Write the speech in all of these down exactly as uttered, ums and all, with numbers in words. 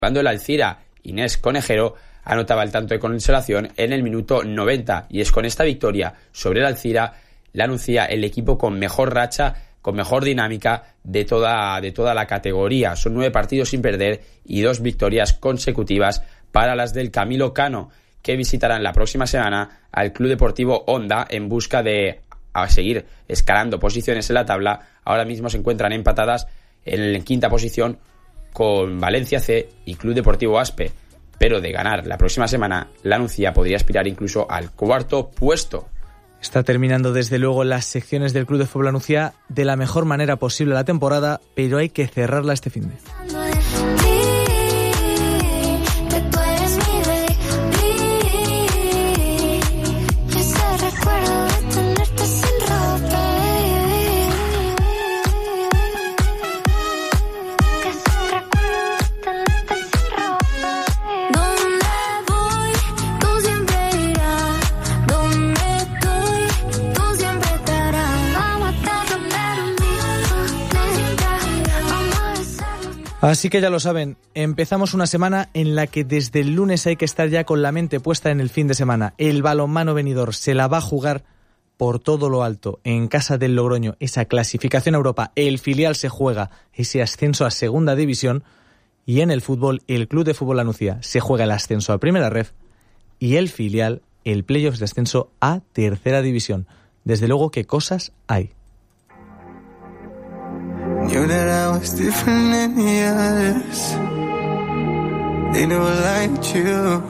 Cuando el Alcira, Inés Conejero, anotaba el tanto de consolación en el minuto noventa, y es con esta victoria sobre el Alcira la anuncia el equipo con mejor racha, con mejor dinámica de toda, de toda la categoría. Son nueve partidos sin perder y dos victorias consecutivas para las del Camilo Cano, que visitarán la próxima semana al Club Deportivo Honda en busca de a seguir escalando posiciones en la tabla. Ahora mismo se encuentran empatadas en la quinta posición con Valencia C y Club Deportivo Aspe, pero de ganar la próxima semana, la Nucía podría aspirar incluso al cuarto puesto. Está terminando desde luego las secciones del Club de Fútbol Nucía de la mejor manera posible la temporada, pero hay que cerrarla este fin de. Así que ya lo saben, empezamos una semana en la que desde el lunes hay que estar ya con la mente puesta en el fin de semana. El balonmano Benidorm se la va a jugar por todo lo alto en casa del Logroño, esa clasificación a Europa. El filial se juega ese ascenso a segunda división, y en el fútbol el Club de Fútbol La Nucía se juega el ascenso a primera ref y el filial el playoffs de ascenso a tercera división. Desde luego que cosas hay. Knew that I was different than the others. They never liked you.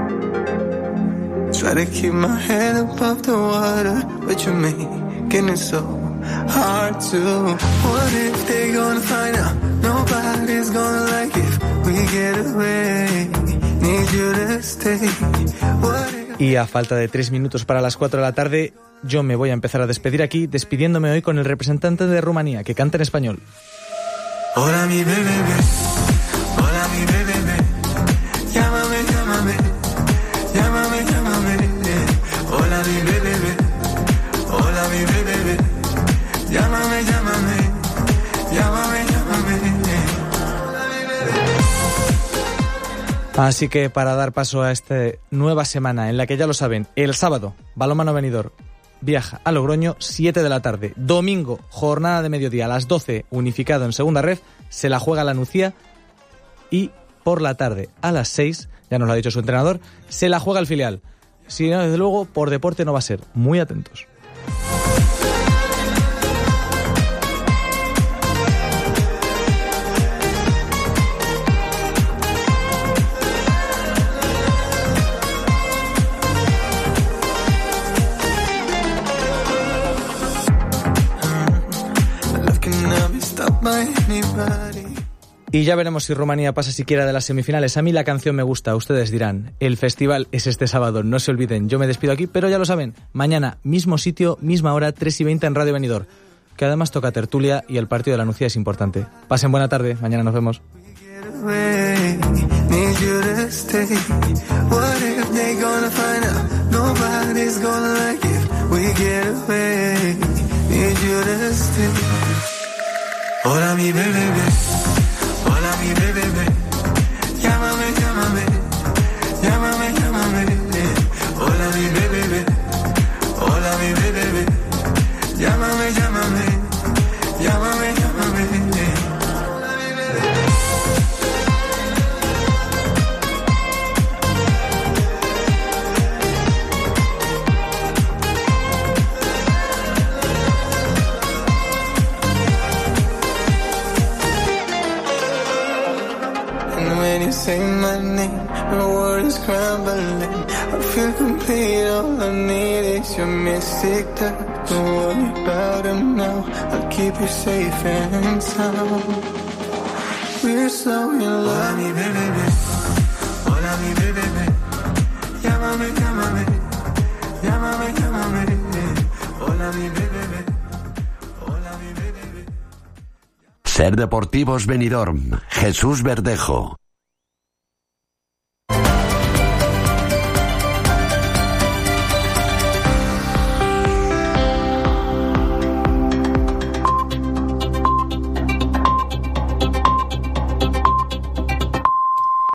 Try to keep my head above the water, but you're making it so hard to. What if they gonna find out? Nobody's gonna like it if we get away. Need you to stay. What if... Y a falta de tres minutos para las cuatro de la tarde, yo me voy a empezar a despedir aquí, despidiéndome hoy con el representante de Rumanía, que canta en español. Hola mi bebé, hola mi bebé, llámame, llámame, llámame, llámame. Hola mi bebé, hola mi bebé, llámame, llámame, llámame, llámame. Así que para dar paso a esta nueva semana en la que ya lo saben, el sábado, Balonmano Benidorm viaja a Logroño, siete de la tarde. Domingo, jornada de mediodía a las doce, unificado en segunda ref, se la juega la Nucía, y por la tarde a las seis, ya nos lo ha dicho su entrenador, se la juega el filial. Si no, desde luego, por deporte no va a ser. Muy atentos. Y ya veremos si Rumanía pasa siquiera de las semifinales. A mí la canción me gusta, ustedes dirán. El festival es este sábado, no se olviden. Yo me despido aquí, pero ya lo saben. Mañana, mismo sitio, misma hora, tres y veinte en Radio Benidorm. Que además toca tertulia y el partido de la Nucía es importante. Pasen buena tarde, mañana nos vemos. Hola mi bebé, hola mi bebé, llámame, llámame, llámame, llámame. Hola mi bebé, hola mi bebé, llámame, llámame, llámame, llámame. Say my name, my world is crumbling. I feel complete, all I need is your mystic touch. Don't worry about them now, I'll keep you safe and sound. We're so in love. Hola mi bebé, hola mi bebé, llámame, llámame, llámame, llámame. Hola mi bebé, hola mi bebé. Ser Deportivos Benidorm, Jesús Verdejo.